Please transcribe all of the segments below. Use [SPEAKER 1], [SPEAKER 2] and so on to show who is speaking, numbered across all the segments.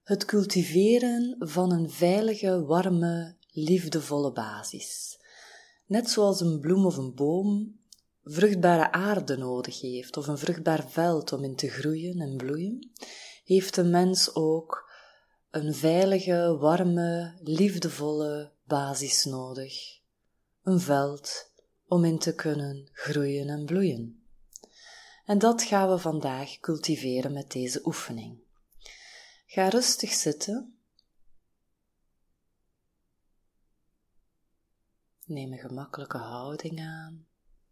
[SPEAKER 1] Het cultiveren van een veilige, warme, liefdevolle basis. Net zoals een bloem of een boom vruchtbare aarde nodig heeft of een vruchtbaar veld om in te groeien en bloeien, heeft de mens ook een veilige, warme, liefdevolle basis nodig. Een veld om in te kunnen groeien en bloeien. En dat gaan we vandaag cultiveren met deze oefening. Ga rustig zitten. Neem een gemakkelijke houding aan.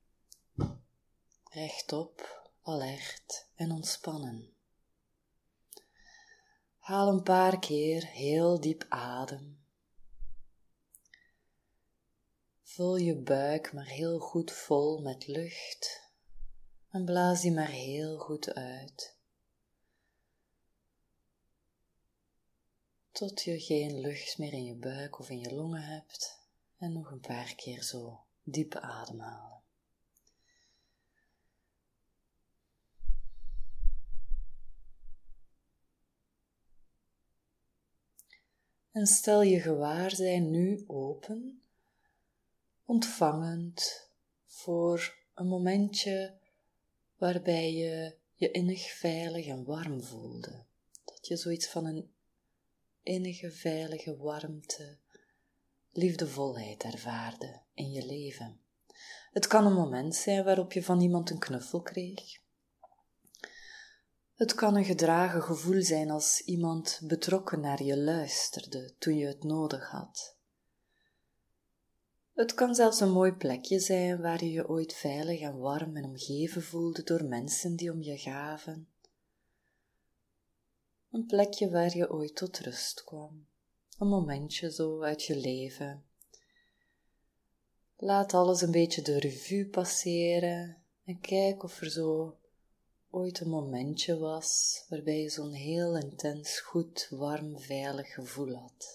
[SPEAKER 1] Rechtop, alert en ontspannen. Haal een paar keer heel diep adem. Vul je buik maar heel goed vol met lucht en blaas die maar heel goed uit. Tot je geen lucht meer in je buik of in je longen hebt en nog een paar keer zo diep ademhalen. En stel je gewaarzijn nu open, ontvangend voor een momentje waarbij je je innig veilig en warm voelde. Dat je zoiets van een innige, veilige warmte, liefdevolheid ervaarde in je leven. Het kan een moment zijn waarop je van iemand een knuffel kreeg. Het kan een gedragen gevoel zijn als iemand betrokken naar je luisterde toen je het nodig had. Het kan zelfs een mooi plekje zijn waar je je ooit veilig en warm en omgeven voelde door mensen die om je gaven. Een plekje waar je ooit tot rust kwam. Een momentje zo uit je leven. Laat alles een beetje de revue passeren en kijk of er zo ooit een momentje was waarbij je zo'n heel intens, goed, warm, veilig gevoel had.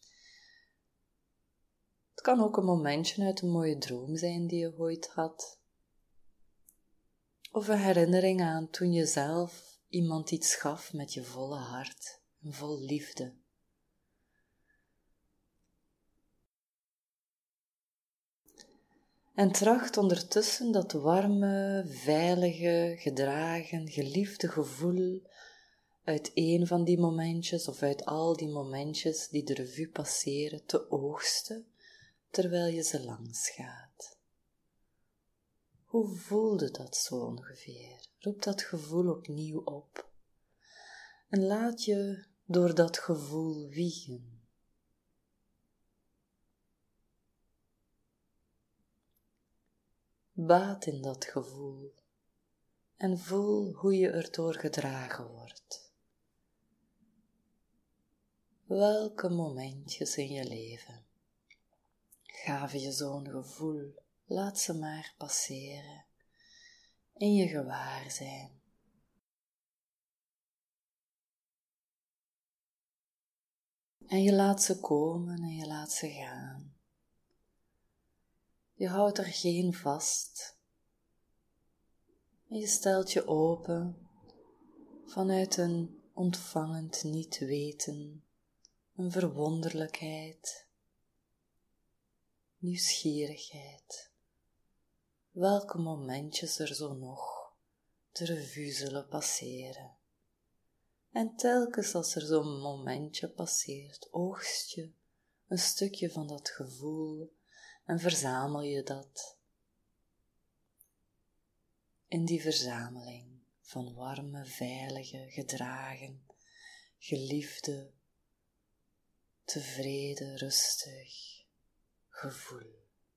[SPEAKER 1] Het kan ook een momentje uit een mooie droom zijn die je ooit had. Of een herinnering aan toen je zelf iemand iets gaf met je volle hart en vol liefde. En tracht ondertussen dat warme, veilige, gedragen, geliefde gevoel uit een van die momentjes of uit al die momentjes die de revue passeren te oogsten terwijl je ze langs gaat. Hoe voelde dat zo ongeveer? Roep dat gevoel opnieuw op en laat je door dat gevoel wiegen. Baat in dat gevoel en voel hoe je erdoor gedragen wordt. Welke momentjes in je leven gaven je zo'n gevoel? Laat ze maar passeren in je gewaarzijn. En je laat ze komen en je laat ze gaan. Je houdt er geen vast. En je stelt je open vanuit een ontvangend niet weten, een verwonderlijkheid, nieuwsgierigheid. Welke momentjes er zo nog de revue zullen passeren. En telkens als er zo'n momentje passeert, oogst je een stukje van dat gevoel en verzamel je dat in die verzameling van warme, veilige, gedragen, geliefde, tevreden, rustig gevoel.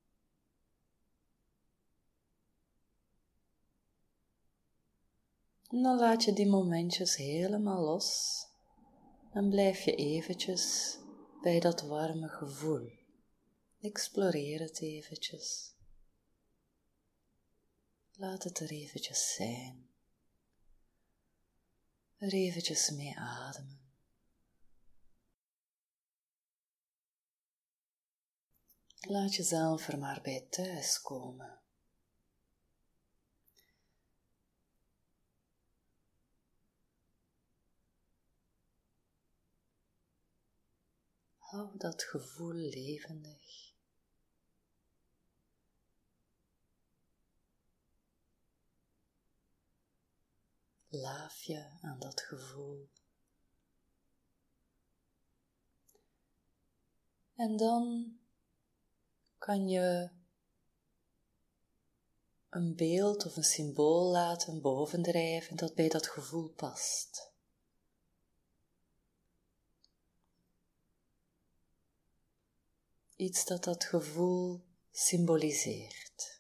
[SPEAKER 1] En dan laat je die momentjes helemaal los en blijf je eventjes bij dat warme gevoel. Exploreer het eventjes. Laat het er eventjes zijn. Er eventjes mee ademen. Laat jezelf er maar bij thuis komen. Hou dat gevoel levendig. Laaf je aan dat gevoel. En dan kan je een beeld of een symbool laten bovendrijven dat bij dat gevoel past. Iets dat dat gevoel symboliseert.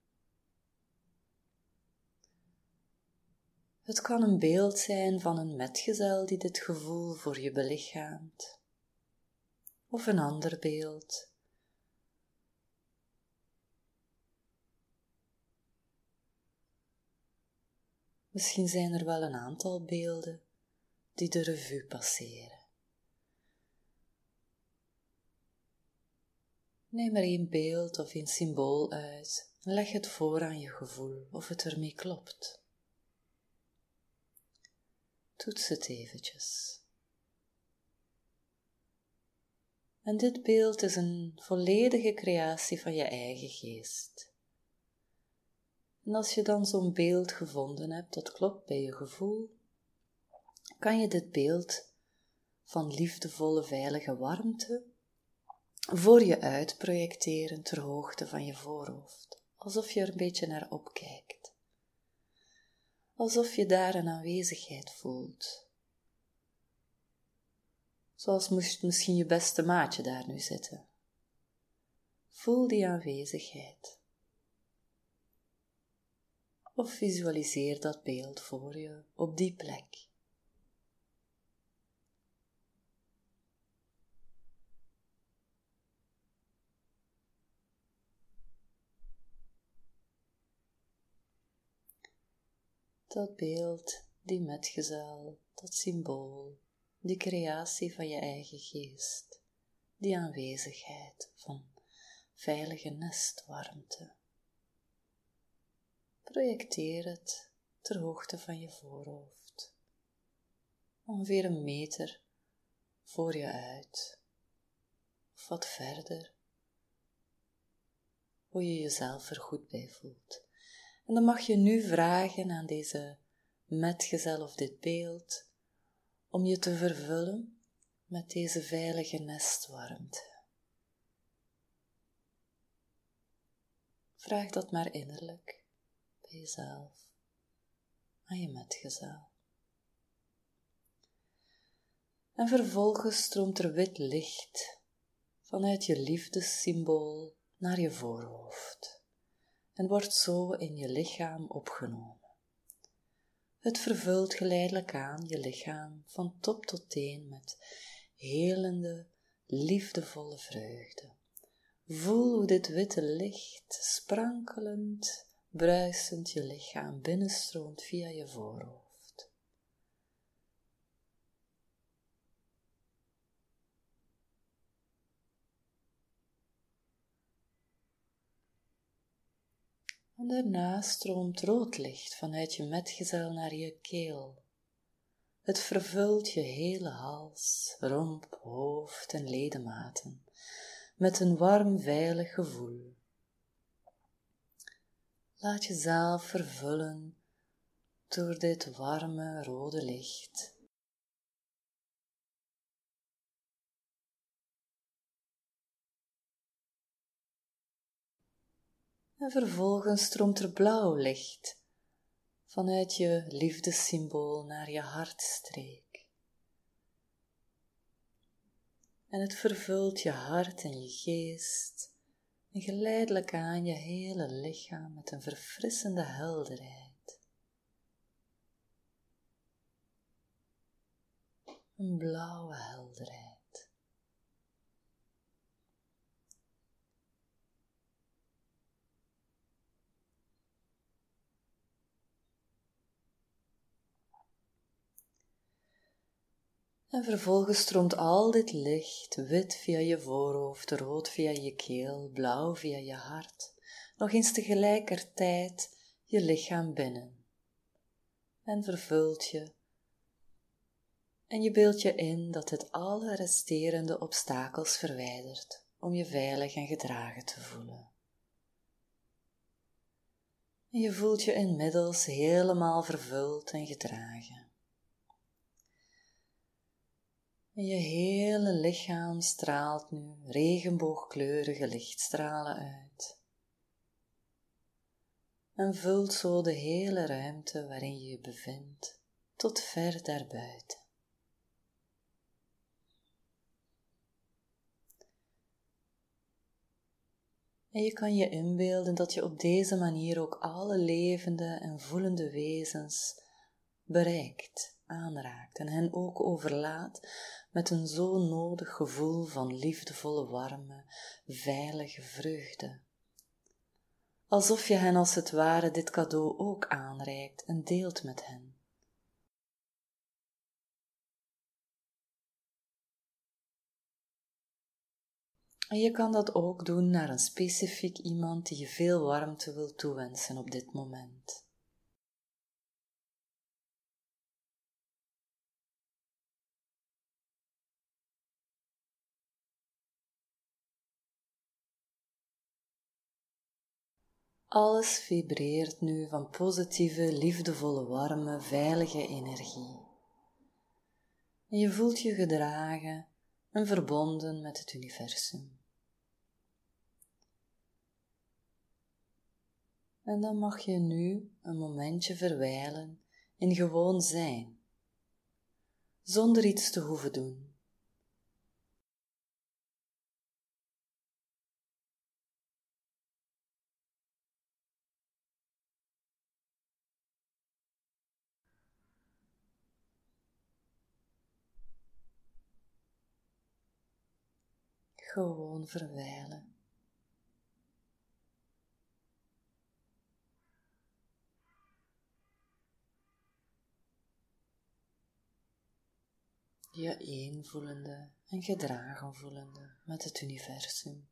[SPEAKER 1] Het kan een beeld zijn van een metgezel die dit gevoel voor je belichaamt. Of een ander beeld. Misschien zijn er wel een aantal beelden die de revue passeren. Neem er één beeld of een symbool uit en leg het voor aan je gevoel of het ermee klopt. Toets het eventjes. En dit beeld is een volledige creatie van je eigen geest. En als je dan zo'n beeld gevonden hebt dat klopt bij je gevoel, kan je dit beeld van liefdevolle, veilige warmte voor je uit projecteren ter hoogte van je voorhoofd, alsof je er een beetje naar opkijkt. Alsof je daar een aanwezigheid voelt. Zoals moest misschien je beste maatje daar nu zitten. Voel die aanwezigheid. Of visualiseer dat beeld voor je op die plek. Dat beeld, die metgezel, dat symbool, die creatie van je eigen geest, die aanwezigheid van veilige nestwarmte. Projecteer het ter hoogte van je voorhoofd, ongeveer 1 meter voor je uit, of wat verder, hoe je jezelf er goed bij voelt. En dan mag je nu vragen aan deze metgezel of dit beeld om je te vervullen met deze veilige nestwarmte. Vraag dat maar innerlijk bij jezelf, aan je metgezel. En vervolgens stroomt er wit licht vanuit je liefdessymbool naar je voorhoofd en wordt zo in je lichaam opgenomen. Het vervult geleidelijk aan je lichaam van top tot teen met helende, liefdevolle vreugde. Voel hoe dit witte licht, sprankelend, bruisend je lichaam binnenstroomt via je voorhoofd. En daarna stroomt rood licht vanuit je metgezel naar je keel. Het vervult je hele hals, romp, hoofd en ledematen met een warm, veilig gevoel. Laat jezelf vervullen door dit warme, rode licht. En vervolgens stroomt er blauw licht vanuit je liefdessymbool naar je hartstreek. En het vervult je hart en je geest en geleidelijk aan je hele lichaam met een verfrissende helderheid. Een blauwe helderheid. En vervolgens stroomt al dit licht, wit via je voorhoofd, rood via je keel, blauw via je hart, nog eens tegelijkertijd je lichaam binnen. En vervult je En je beeldt je in dat het alle resterende obstakels verwijdert om je veilig en gedragen te voelen. En je voelt je inmiddels helemaal vervuld en gedragen. En je hele lichaam straalt nu regenboogkleurige lichtstralen uit. En vult zo de hele ruimte waarin je je bevindt tot ver daarbuiten. En je kan je inbeelden dat je op deze manier ook alle levende en voelende wezens bereikt, aanraakt en hen ook overlaat met een zo nodig gevoel van liefdevolle, warme, veilige vreugde. Alsof je hen als het ware dit cadeau ook aanreikt en deelt met hen. En je kan dat ook doen naar een specifiek iemand die je veel warmte wil toewensen op dit moment. Alles vibreert nu van positieve, liefdevolle, warme, veilige energie. En je voelt je gedragen en verbonden met het universum. En dan mag je nu een momentje verwijlen in gewoon zijn, zonder iets te hoeven doen. Gewoon verwijlen. Je één voelende en gedragen voelende met het universum.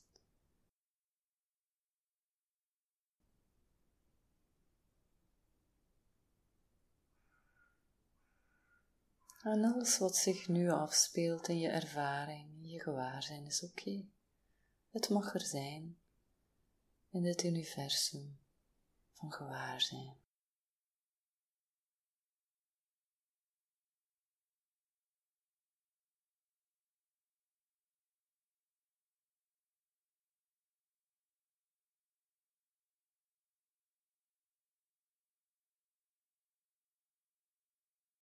[SPEAKER 1] En alles wat zich nu afspeelt in je ervaring, in je gewaarzijn is oké. Het mag er zijn in dit universum van gewaarzijn.